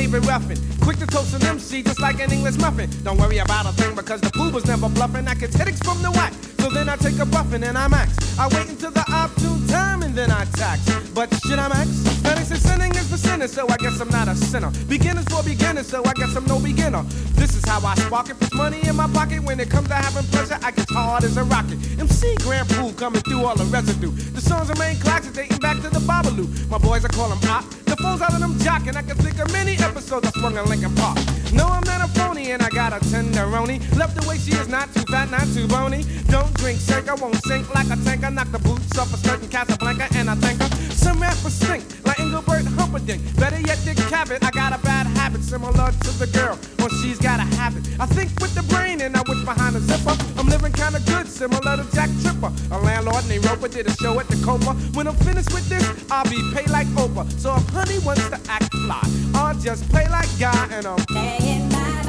David Ruffin. Quick to toast an MC just like an English muffin. Don't worry about a thing because the fool was never bluffing. I get headaches from the whack, so then I take a buffin' and I max. I wait until the opportune time and then I tax. But should I max? That is sinning is for sinners, so I guess I'm not a sinner. Beginners for beginners, so I guess I'm no beginner. This is how I spark it. Put money in my pocket. When it comes to having pleasure, I get hard as a rocket. MC Grand Pool coming through all the residue. The songs remain classic, dating back to the Babalu. My boys, I call them op. The phones out of them jockin'. I can think of many episodes I swung in Lincoln Park. No, I'm not a phony, and I got a tenderoni. Left the way she is, not too fat, not too bony. Don't drink, shake, I won't sink like a tanker. Knock the boots off a certain Casablanca, and I thank her. Some rappers stink, like Engelbert Humperdinck. Better yet, Dick Cavett. I got a bad habit, similar to the girl, when she's got a habit. I think with the brain, and I wish behind the zipper. I'm living kinda good, similar to Jack Tripper. A landlord named Roper did a show at the Copa. When I'm finished with this, I'll be paid like Oprah. So if honey wants to act fly, I'll just play like Guy, and I'm playing my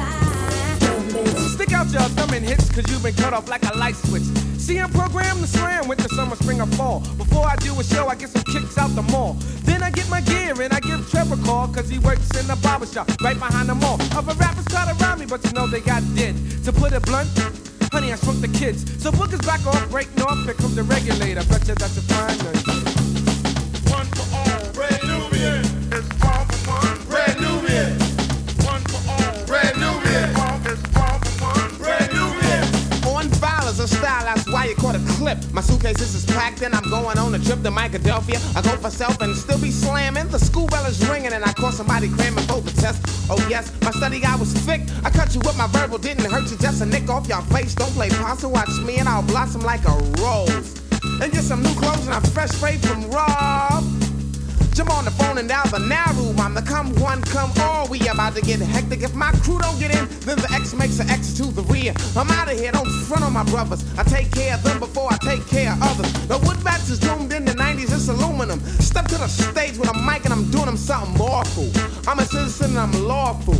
life. Stick out your thumb and hits, cause you've been cut off like a light switch. See, I'm programmed to slam with the summer, spring, or fall. Before I do a show, I get some kicks out the mall. Then I get my gear and I give Trevor a call, cause he works in the barbershop right behind the mall. Other rappers try to rhyme me, but you know they got dead. To put it blunt, honey, I shrunk the kids. So bookers back off, breaking off, here comes the regulator. Betcha that's a fine night. One for all, Red Nubian. It's all for one, Red Nubian. One for all, Red Nubian. It's all for one, Red Nubian. On file is a style, that's why you caught a clip. My suitcases is packed and I'm going on a trip to Philadelphia. I go for self and still be slamming. The school bell is ringing and I caught somebody cramming for the test. Oh yes, my study guy was thick. I cut you with my verbal, didn't hurt you, just a nick off your face. Don't play possum, watch me and I'll blossom like a rose. And get some new clothes and I'm fresh straight from Rob. Jump on the phone and dial the narrow. I'm the come one, come all. We about to get hectic. If my crew don't get in, then the X makes an X to the rear. I'm out of here, don't front on my brothers. I take care of them before I take care of others. The wood bats is doomed in the 90s, it's aluminum. Step to the stage with a mic and I'm doing them something awful. I'm a citizen and I'm lawful.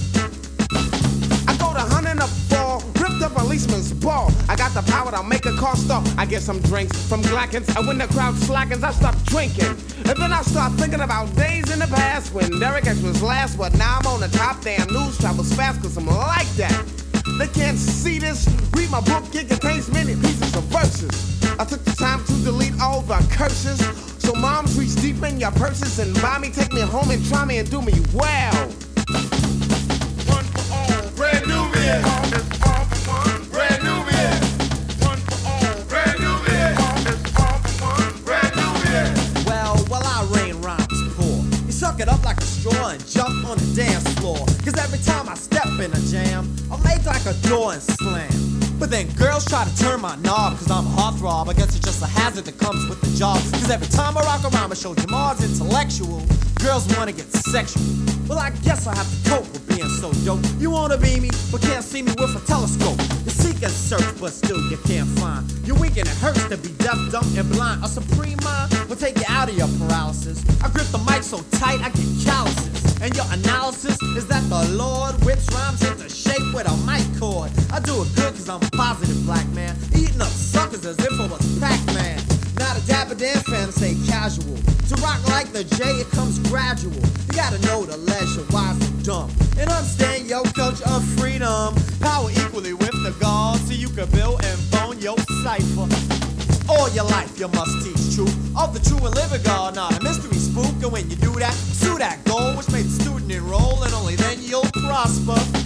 I go to hunting a fall, ripped up policeman's ball. I got the power to make a car stop. I get some drinks from Glackens, and when the crowd slackens, I stop drinking. And then I start thinking about days in the past when Derek X was last, but now I'm on the top. Damn, news travels fast, cause I'm like that. They can't see this. Read my book, it contains many pieces of verses. I took the time to delete all the curses. So moms, reach deep in your purses and buy me, take me home and try me and do me well. One for all, Red Nubian. It's all for one, Red Nubian. One for all, Red Nubian. It's all for one, Red Nubian. Well, I rain rhymes poor. You suck it up like a straw and jump on the dance floor. Cause every time I step in a jam, I make like a door and slam. But then girls try to turn my knob, cause I'm a heartthrob. I guess it's just a hazard that comes with the job. Cause every time I rock around, I show Jamar's intellectual. Girls wanna get sexual. Well, I guess I have to cope with being so dope. You wanna be me, but can't see me with a telescope. You seek and search, but still you can't find. You're weak and it hurts to be deaf, dumb, and blind. A supreme mind will take you out of your paralysis. I grip the mic so tight I get calluses. And your analysis is that the Lord whips rhymes into shape with a mic cord. I do it good cause I'm a positive black man, eating up suckers as if I was Pac-Man. Not a dapper dan fan, say casual. To rock like the J, it comes gradual. You gotta know the leisure, wise and dumb, and understand your culture of freedom. Power equally with the gods, so you can build and bone your cipher. All your life you must teach truth of the true and living God, not a mystery spook. And when you do that, pursue that goal which made the student enroll, and only then you'll prosper.